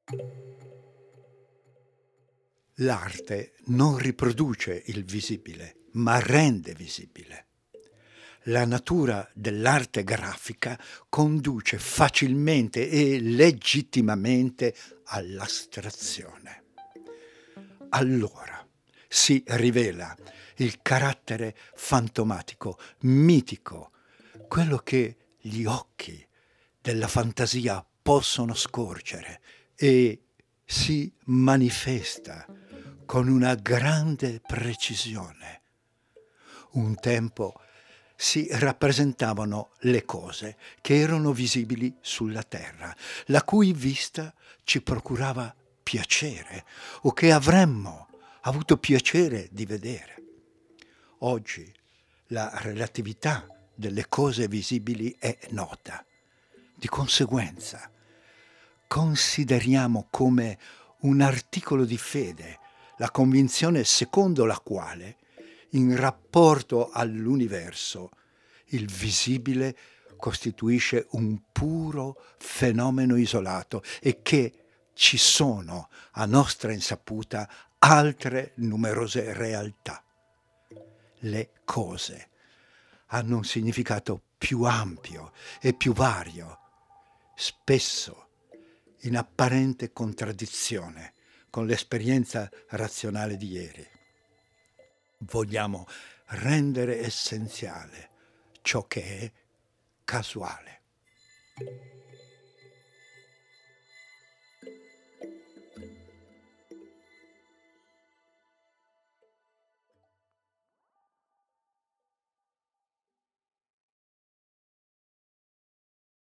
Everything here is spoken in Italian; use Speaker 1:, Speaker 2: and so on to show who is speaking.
Speaker 1: L'arte non riproduce il visibile, ma rende visibile. La natura dell'arte grafica conduce facilmente e legittimamente all'astrazione. Allora si rivela il carattere fantomatico, mitico, quello che gli occhi della fantasia possono scorgere e si manifesta con una grande precisione. Un tempo si rappresentavano le cose che erano visibili sulla terra, la cui vista ci procurava piacere o che avremmo avuto piacere di vedere. Oggi la relatività delle cose visibili è nota. Di conseguenza, consideriamo come un articolo di fede la convinzione secondo la quale, in rapporto all'universo, il visibile costituisce un puro fenomeno isolato e che ci sono, a nostra insaputa, altre numerose realtà. Le cose hanno un significato più ampio e più vario, spesso in apparente contraddizione con l'esperienza razionale di ieri. Vogliamo rendere essenziale ciò che è casuale.